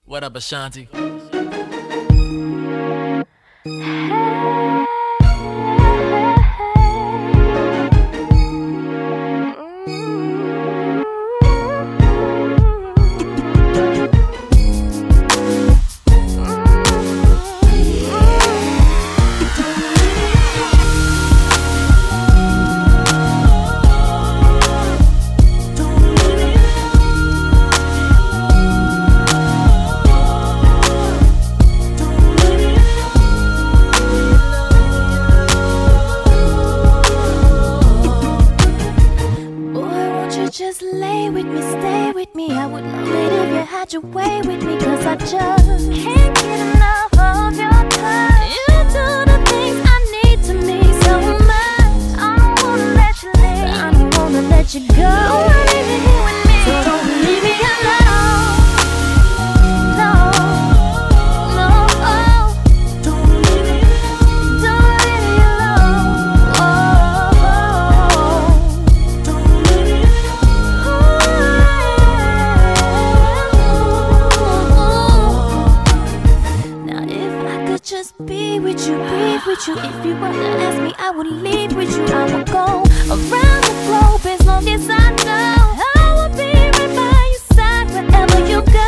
What up, Ashanti? Just lay with me, stay with me. I would love it if you had your way with me, 'cause I just can't get enough of your touch. You do the things I need to me so much. I don't wanna let you leave, I don't wanna let you go. I need you here with me, so don't leave me alone. No, no, oh. Don't leave me alone. Don't leave me alone. Oh, don't leave me alone. Now if I could just be with you, breathe with you. If you were to ask me, I would leave with you. I would go around the globe as long as I know. I will be right by your side wherever you go.